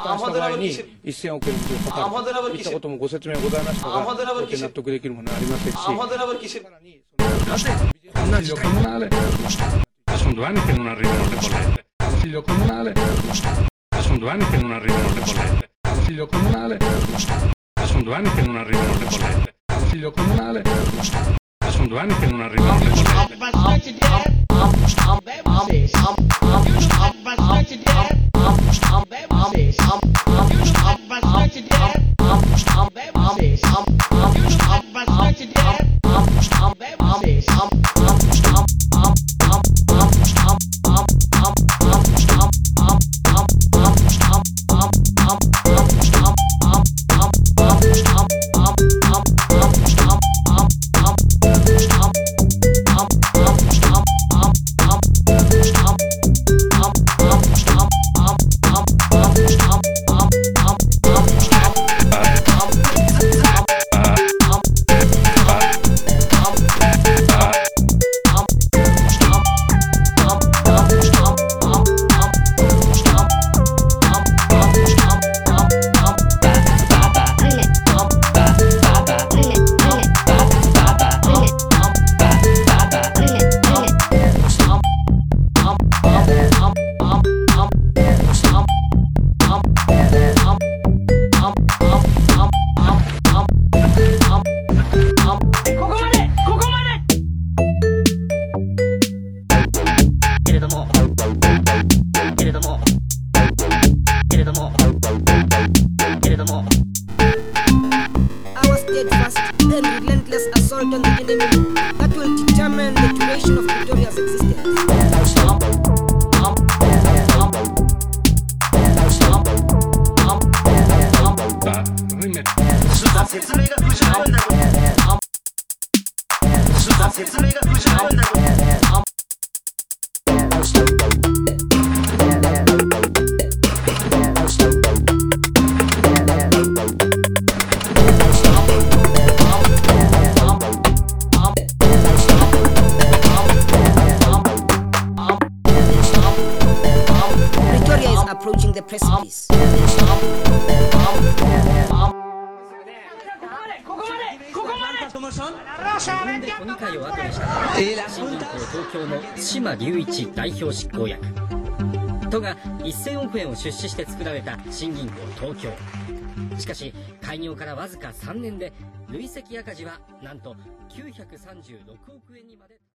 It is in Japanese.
担した場合に1000億円というかかるといったこともご説明ございましたが、到底納得できるものはありませんし、 なぜこんな事態になるのか。Sono 2 anni che non arrivano le bollette. Consiglio comunale. Sono 2 anni che non arrivano le bollette. Consiglio comunale. Sono 2 anni che non arrivano le bollette. Consiglio comunale. Sono 2 anni che non arrivano le bollette. Our steadfast and relentless assault on the enemy that will determine the duration of Pretoria's existence. Pretoria is approaching the precipice. 東京の対馬隆一代表執行役。都が1000億円を出資して作られた新銀行東京。しかし開業からわずか3年で累積赤字はなんと936億円にまで。